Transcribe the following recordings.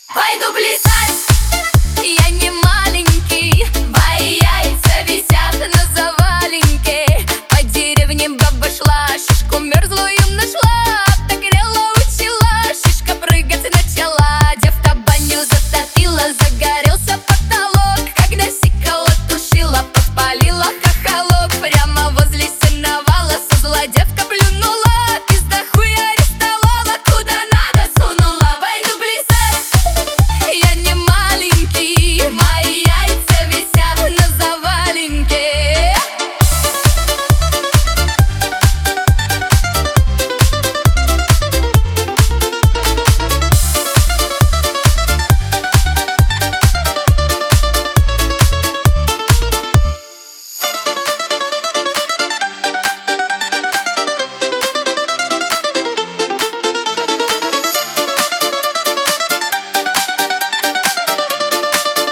Пойду плясать, я не маленький, мои яйца висят на заваленке. По деревне баба шла, шишку мерзлую нашла, отогрела, учила, шишка прыгать начала. Девка баню затопила, загорелся потолок, когда сикала тушила, подпалила хохолок. Прямо возле сеновала со зла девка плюнула, пизда хуя арестовала, куда надо сунула. Пойду плясать, я не маленький, мои яйца висят на заваленке.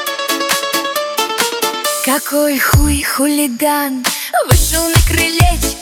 Какой хуй хулиган вышел на крылечко,